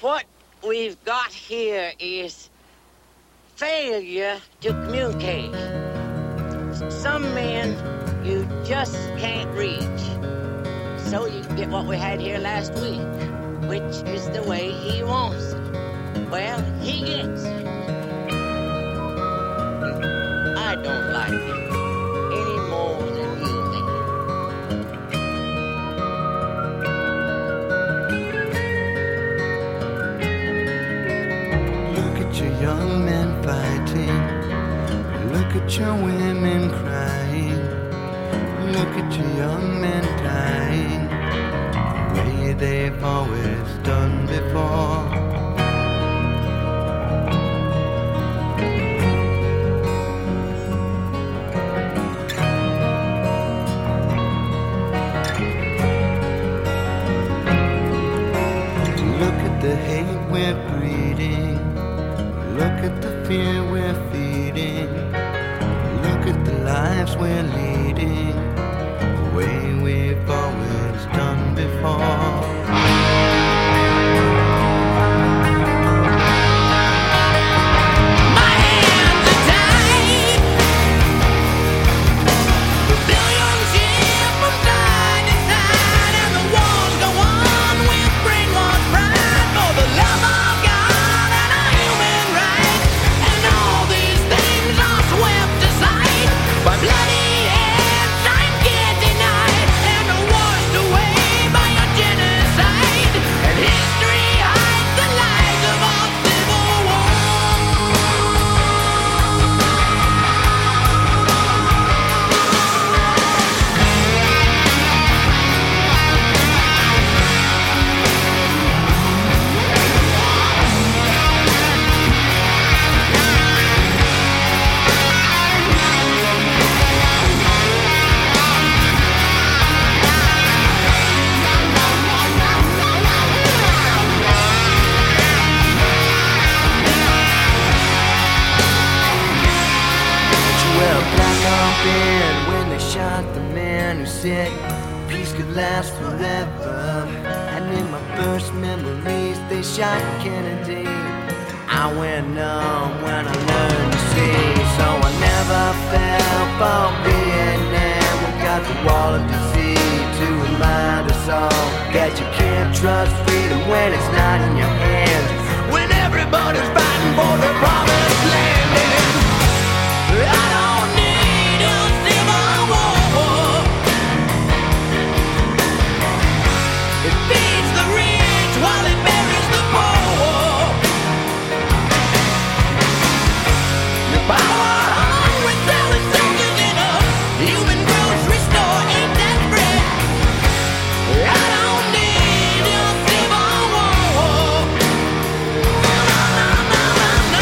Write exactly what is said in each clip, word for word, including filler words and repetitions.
What we've got here is failure to communicate. Some men you just can't reach. So you get what we had here last week, which is the way he wants it. Well, he gets it. I don't like it any more than you do. Look at your young men fighting. Look at your women crying. Look at your young men dying the way they've always done before. Look at the hate we're breeding. Look at the fear we're feeding. Look at the lives we're leading the way we've always done before. When they shot the man who said peace could last forever, and in my first memories they shot Kennedy. I went numb when I learned to see, so I never fell for Vietnam. We got the wall of disease to remind us all that you can't trust freedom when it's not in your hands, when everybody's fighting for the promised land. I don't need a civil war. It feeds the rich while it buries the poor. The power hungry selling soldiers in a human grocery store ain't that bread. I don't need a civil war. No, no, no, no, no.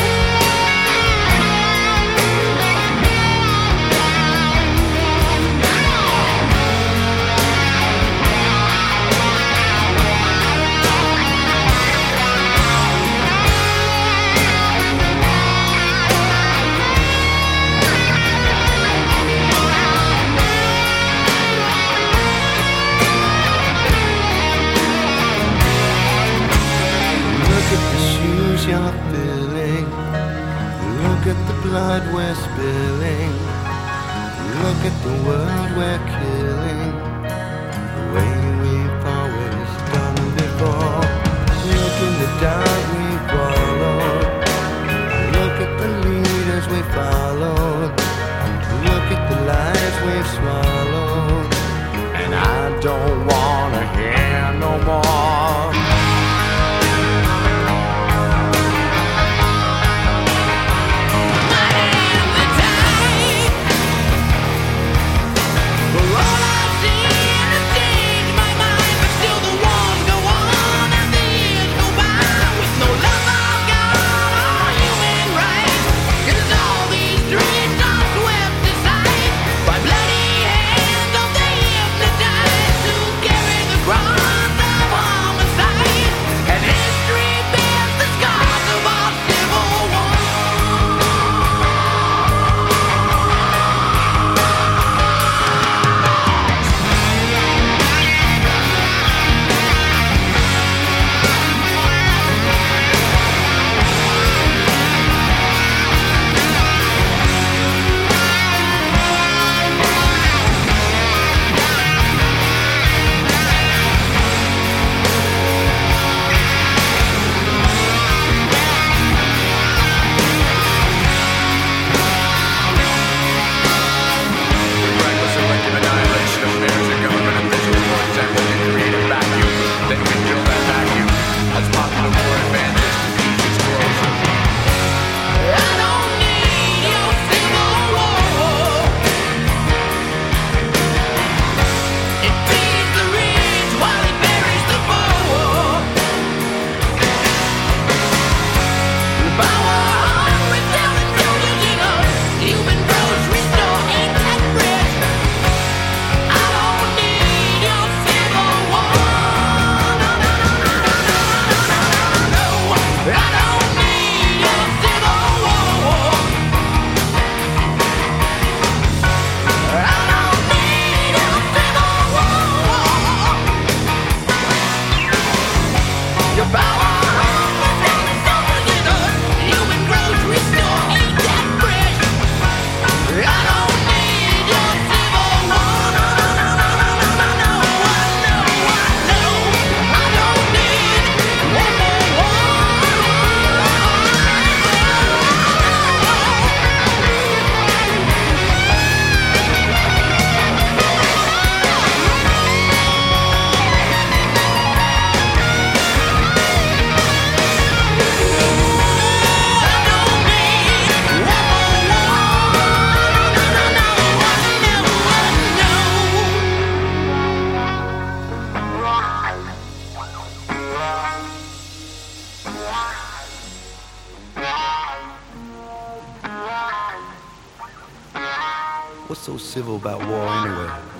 Look at the shoes you're filling. Look at the blood we're spilling. Look at the world we're killing the way we've always done before. Look in the dark we followed. Look at the leaders we followed. Look at the lies we've swallowed. And I don't wanna hear no more. Bloody hands of the hypnotized who carry the cross of What's so civil about war anyway?